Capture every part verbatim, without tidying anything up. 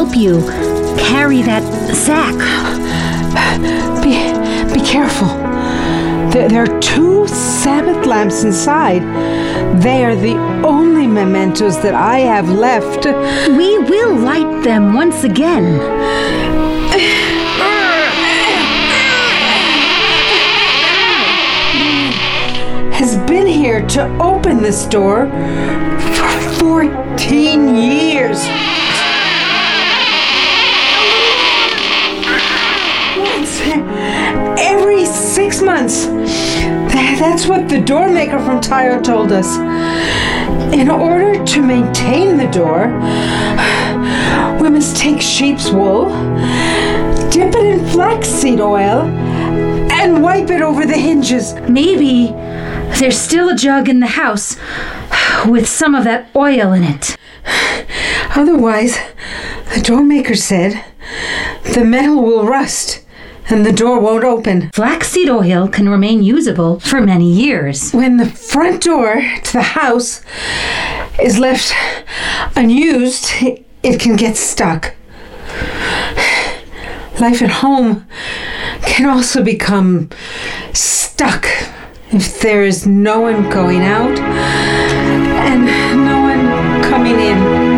help you carry that sack. Be, be careful. There, there are two Sabbath lamps inside. They are the only mementos that I have left. We will light them once again. Has been here to open this door for fourteen years. Once every six months. That's what the door maker from Tyre told us. In order to maintain the door, we must take sheep's wool, dip it in flaxseed oil, and wipe it over the hinges. Maybe there's still a jug in the house with some of that oil in it. Otherwise, the door maker said, the metal will rust and the door won't open. Flaxseed oil can remain usable for many years. When the front door to the house is left unused, it can get stuck. Life at home can also become stuck if there is no one going out and no one coming in.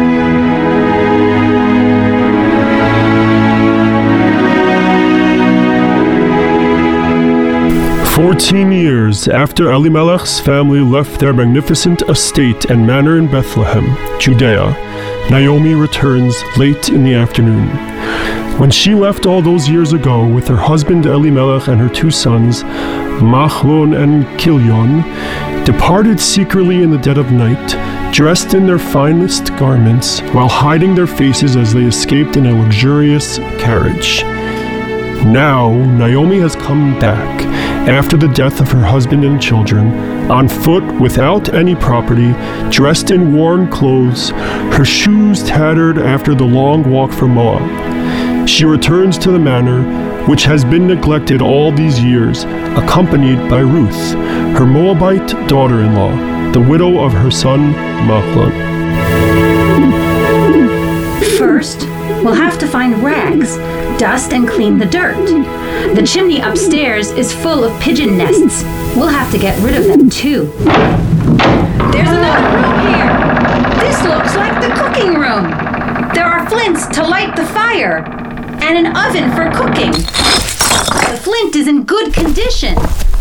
Fourteen years after Elimelech's family left their magnificent estate and manor in Bethlehem, Judea, Naomi returns late in the afternoon. When she left all those years ago with her husband Elimelech and her two sons, Machlon and Kilion, departed secretly in the dead of night, dressed in their finest garments, while hiding their faces as they escaped in a luxurious carriage. Now, Naomi has come back, after the death of her husband and children, on foot without any property, dressed in worn clothes, her shoes tattered after the long walk from Moab. She returns to the manor, which has been neglected all these years, accompanied by Ruth, her Moabite daughter-in-law, the widow of her son Machlon. First, we'll have to find rags, dust, and clean the dirt. The chimney upstairs is full of pigeon nests. We'll have to get rid of them too. There's another room here. This looks like the cooking room. There are flints to light the fire and an oven for cooking. The flint is in good condition.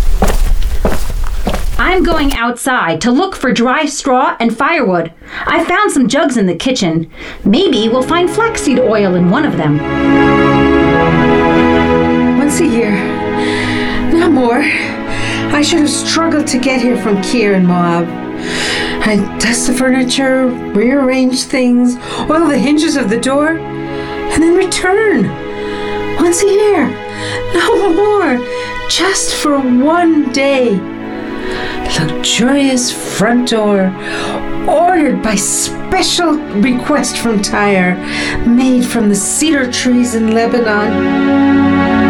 I'm going outside to look for dry straw and firewood. I found some jugs in the kitchen. Maybe we'll find flaxseed oil in one of them. Once a year, not more. I should have struggled to get here from Kir in Moab. I'd dust the furniture, rearrange things, oil the hinges of the door, and then return. Once a year, no more, just for one day. Luxurious front door, ordered by special request from Tyre, made from the cedar trees in Lebanon.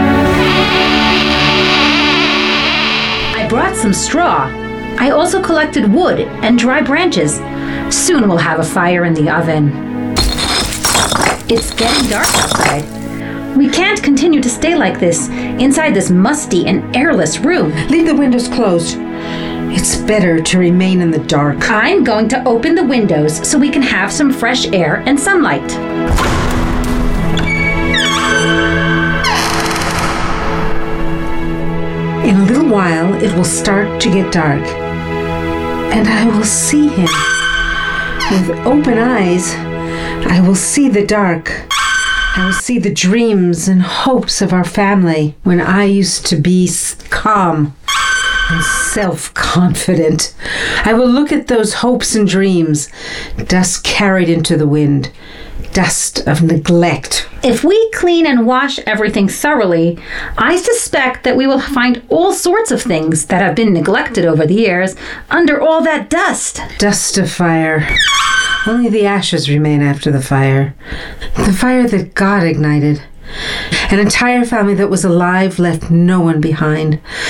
I brought some straw. I also collected wood and dry branches. Soon we'll have a fire in the oven. It's getting dark outside. We can't continue to stay like this, inside this musty and airless room. Leave the windows closed. It's better to remain in the dark. I'm going to open the windows so we can have some fresh air and sunlight. In a little while, it will start to get dark, and I will see him. With open eyes, I will see the dark. I will see the dreams and hopes of our family when I used to be calm and self-confident. I will look at those hopes and dreams, dust carried into the wind, dust of neglect. If we clean and wash everything thoroughly, I suspect that we will find all sorts of things that have been neglected over the years under all that dust. Dust of fire. Only the ashes remain after the fire. The fire that God ignited. An entire family that was alive left no one behind.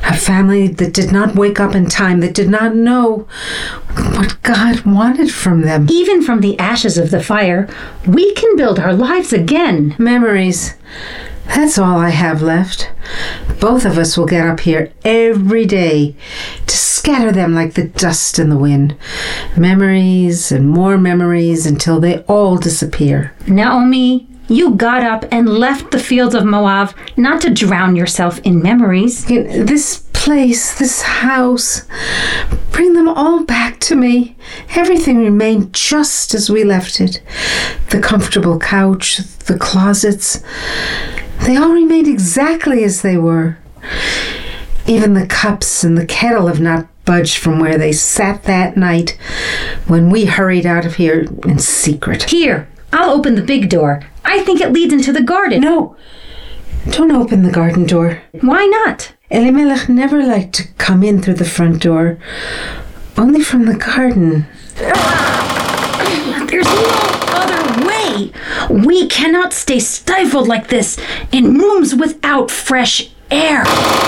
A family that did not wake up in time, that did not know what God wanted from them. Even from the ashes of the fire, we can build our lives again. Memories. That's all I have left. Both of us will get up here every day to scatter them like the dust in the wind. Memories and more memories until they all disappear. Naomi, you got up and left the fields of Moab not to drown yourself in memories. This place, this house, bring them all back to me. Everything remained just as we left it. The comfortable couch, the closets, they all remained exactly as they were. Even the cups and the kettle have not budged from where they sat that night when we hurried out of here in secret. Here, I'll open the big door. I think it leads into the garden. No, don't open the garden door. Why not? Elimelech never liked to come in through the front door, only from the garden. There's no other way. We cannot stay stifled like this in rooms without fresh air.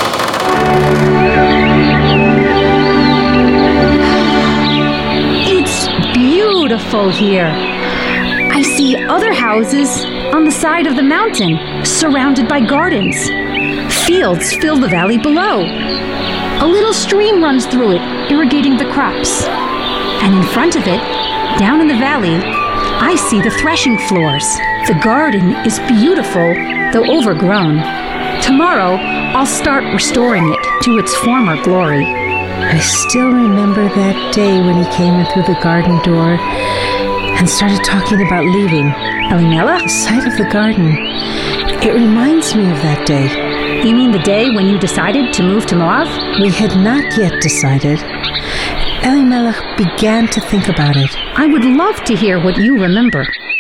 It's beautiful here. I see other houses on the side of the mountain, surrounded by gardens. Fields fill the valley below. A little stream runs through it, irrigating the crops. And in front of it, down in the valley, I see the threshing floors. The garden is beautiful, though overgrown. Tomorrow, I'll start restoring it to its former glory. I still remember that day when he came in through the garden door and started talking about leaving. Elimelech? The sight of the garden, it reminds me of that day. You mean the day when you decided to move to Moab? We had not yet decided. Elimelech began to think about it. I would love to hear what you remember.